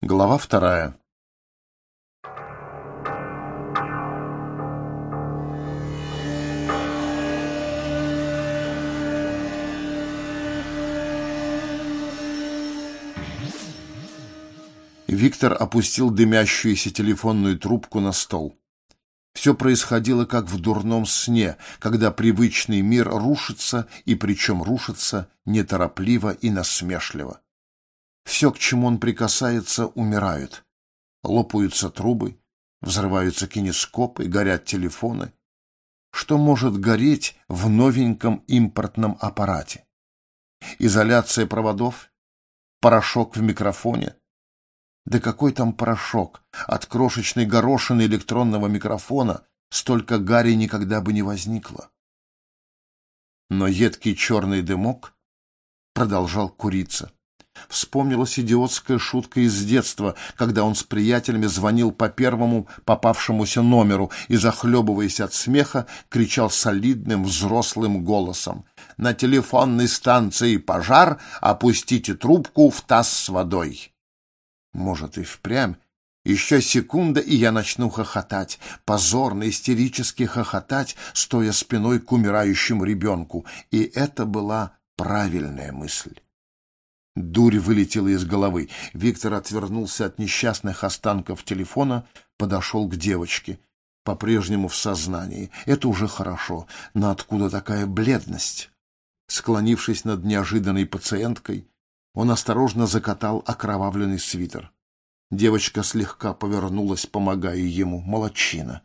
Глава 2. Виктор опустил дымящуюся телефонную трубку на стол. Все происходило как в дурном сне, когда привычный мир рушится, и причем рушится неторопливо и насмешливо. Все, к чему он прикасается, умирает. Лопаются трубы, взрываются кинескопы, горят телефоны. Что может гореть в новеньком импортном аппарате? Изоляция проводов? Порошок в микрофоне? Да какой там порошок? От крошечной горошины электронного микрофона столько гари никогда бы не возникло. Но едкий черный дымок продолжал куриться. Вспомнилась идиотская шутка из детства, когда он с приятелями звонил по первому попавшемуся номеру и, захлебываясь от смеха, кричал солидным взрослым голосом: «На телефонной станции пожар, опустите трубку в таз с водой». Может, и впрямь. Еще секунда, и я начну хохотать, позорно, истерически хохотать, стоя спиной к умирающему ребенку. И это была правильная мысль. Дурь вылетела из головы. Виктор отвернулся от несчастных останков телефона, подошел к девочке. По-прежнему в сознании. Это уже хорошо. Но откуда такая бледность? Склонившись над неожиданной пациенткой, он осторожно закатал окровавленный свитер. Девочка слегка повернулась, помогая ему. Молодчина.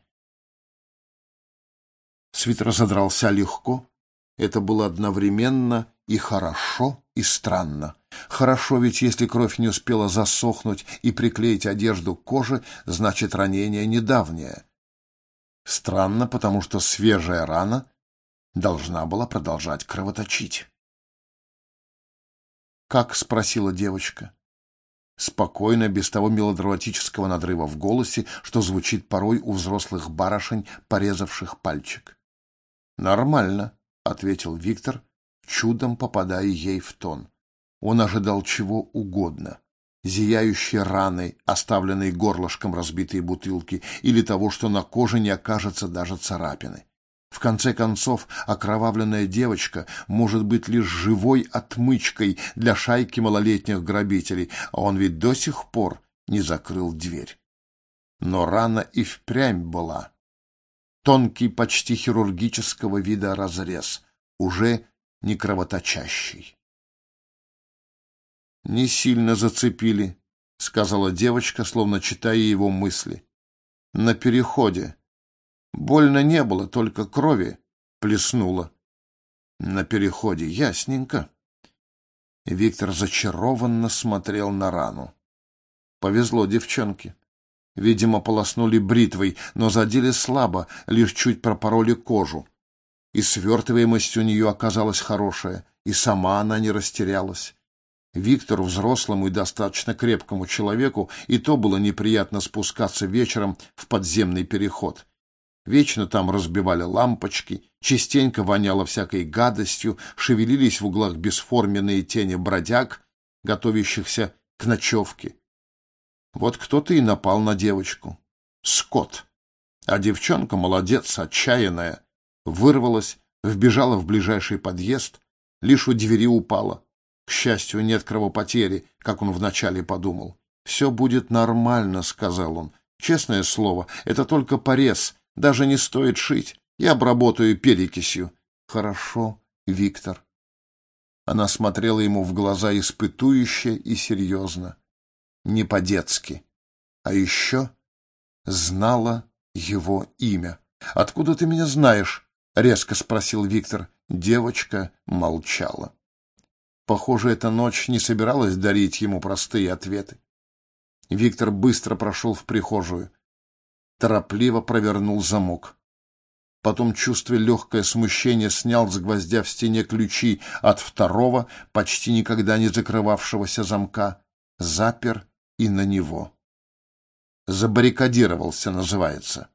Свитер задрался легко. Это было одновременно и хорошо, и странно. Хорошо, ведь если кровь не успела засохнуть и приклеить одежду к коже, значит, ранение недавнее. Странно, потому что свежая рана должна была продолжать кровоточить. «Как?» — спросила девочка. Спокойно, без того мелодраматического надрыва в голосе, что звучит порой у взрослых барышень, порезавших пальчик. «Нормально», — ответил Виктор, чудом попадая ей в тон. Он ожидал чего угодно. Зияющие раны, оставленные горлышком разбитой бутылки, или того, что на коже не окажется даже царапины. В конце концов, окровавленная девочка может быть лишь живой отмычкой для шайки малолетних грабителей, а он ведь до сих пор не закрыл дверь. Но рана и впрямь была. Тонкий, почти хирургического вида разрез, уже не кровоточащий. «Не сильно зацепили», — сказала девочка, словно читая его мысли. «На переходе. Больно не было, только крови плеснуло». «На переходе, ясненько». Виктор зачарованно смотрел на рану. Повезло девчонке. Видимо, полоснули бритвой, но задели слабо, лишь чуть пропороли кожу. И свертываемость у нее оказалась хорошая, и сама она не растерялась. Виктору, взрослому и достаточно крепкому человеку, и то было неприятно спускаться вечером в подземный переход. Вечно там разбивали лампочки, частенько воняло всякой гадостью, шевелились в углах бесформенные тени бродяг, готовящихся к ночевке. Вот кто-то и напал на девочку. Скот. А девчонка, молодец, отчаянная, вырвалась, вбежала в ближайший подъезд, лишь у двери упала. К счастью, нет кровопотери, как он вначале подумал. «Все будет нормально», — сказал он. «Честное слово, это только порез, даже не стоит шить. Я обработаю перекисью». «Хорошо, Виктор». Она смотрела ему в глаза испытующе и серьезно. Не по-детски. А еще знала его имя. «Откуда ты меня знаешь?» — резко спросил Виктор. Девочка молчала. Похоже, эта ночь не собиралась дарить ему простые ответы. Виктор быстро прошел в прихожую. Торопливо провернул замок. Потом, чувствуя легкое смущение, снял с гвоздя в стене ключи от второго, почти никогда не закрывавшегося замка, запер и на него. Забаррикадировался, называется.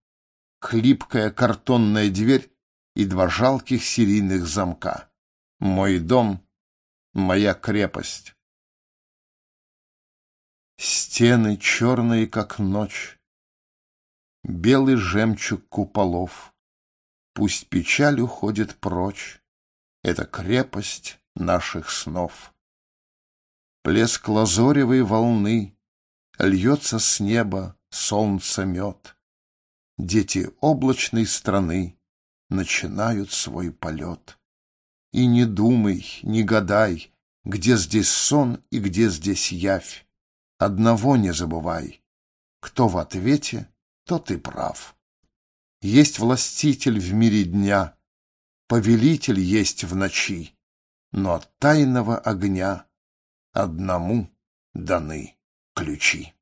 Хлипкая картонная дверь и два жалких серийных замка. Мой дом, моя крепость. Стены черные, как ночь, белый жемчуг куполов. Пусть печаль уходит прочь, это крепость наших снов. Плеск лазоревой волны, льется с неба солнца мед. Дети облачной страны начинают свой полет. И не думай, не гадай, где здесь сон и где здесь явь. Одного не забывай: кто в ответе, тот и прав. Есть властитель в мире дня, повелитель есть в ночи, но от тайного огня одному даны ключи.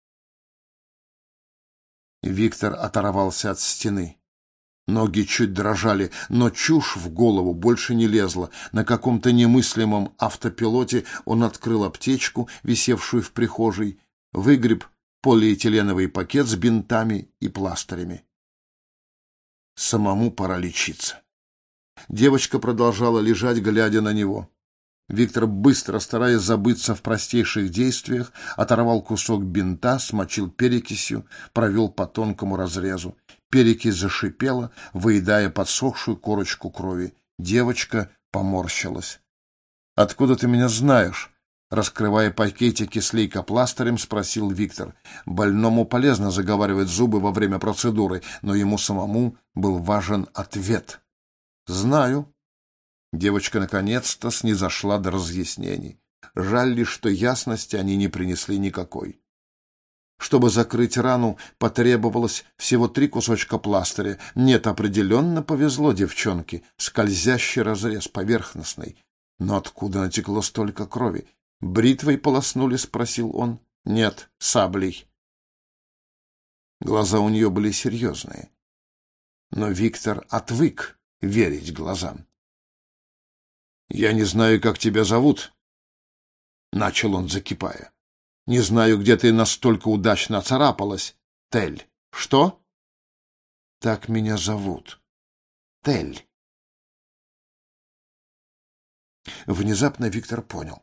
Виктор оторвался от стены. Ноги чуть дрожали, но чушь в голову больше не лезла. На каком-то немыслимом автопилоте он открыл аптечку, висевшую в прихожей, выгреб полиэтиленовый пакет с бинтами и пластырями. Самому пора лечиться. Девочка продолжала лежать, глядя на него. Виктор, быстро, стараясь забыться в простейших действиях, оторвал кусок бинта, смочил перекисью, провел по тонкому разрезу. Перекись зашипела, выедая подсохшую корочку крови. Девочка поморщилась. — Откуда ты меня знаешь? — раскрывая пакетики с лейкопластырем, спросил Виктор. Больному полезно заговаривать зубы во время процедуры, но ему самому был важен ответ. — Знаю. Девочка наконец-то снизошла до разъяснений. Жаль лишь, что ясности они не принесли никакой. Чтобы закрыть рану, потребовалось всего 3 кусочка пластыря. Нет, определенно повезло девчонке. Скользящий разрез, поверхностный. Но откуда натекло столько крови? Бритвой полоснули, спросил он. Нет, саблей. Глаза у нее были серьезные. Но Виктор отвык верить глазам. «Я не знаю, как тебя зовут», — начал он, закипая. «Не знаю, где ты настолько удачно оцарапалась, Тель». «Что?» «Так меня зовут. Тель». Внезапно Виктор понял.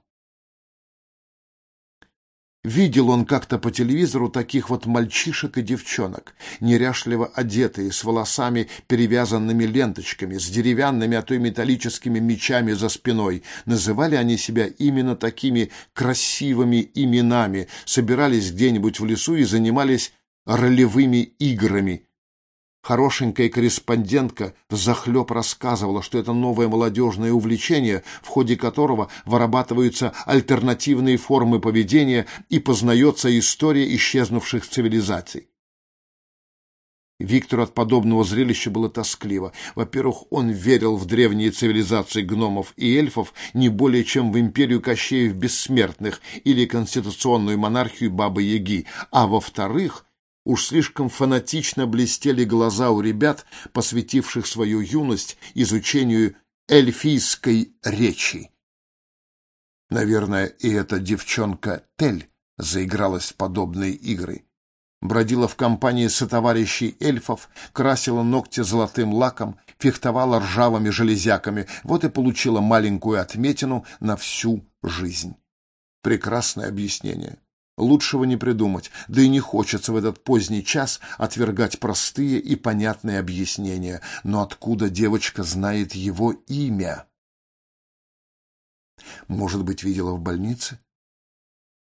Видел он как-то по телевизору таких вот мальчишек и девчонок, неряшливо одетые, с волосами, перевязанными ленточками, с деревянными, а то и металлическими мечами за спиной. Называли они себя именно такими красивыми именами, собирались где-нибудь в лесу и занимались ролевыми играми. Хорошенькая корреспондентка взахлеб рассказывала, что это новое молодежное увлечение, в ходе которого вырабатываются альтернативные формы поведения и познается история исчезнувших цивилизаций. Виктору от подобного зрелища было тоскливо. Во-первых, он верил в древние цивилизации гномов и эльфов не более чем в империю Кощеев Бессмертных или конституционную монархию Бабы-Яги, а во-вторых, уж слишком фанатично блестели глаза у ребят, посвятивших свою юность изучению эльфийской речи. Наверное, и эта девчонка Тель заигралась в подобные игры. Бродила в компании сотоварищей эльфов, красила ногти золотым лаком, фехтовала ржавыми железяками, вот и получила маленькую отметину на всю жизнь. Прекрасное объяснение. Лучшего не придумать, да и не хочется в этот поздний час отвергать простые и понятные объяснения. Но откуда девочка знает его имя? Может быть, видела в больнице?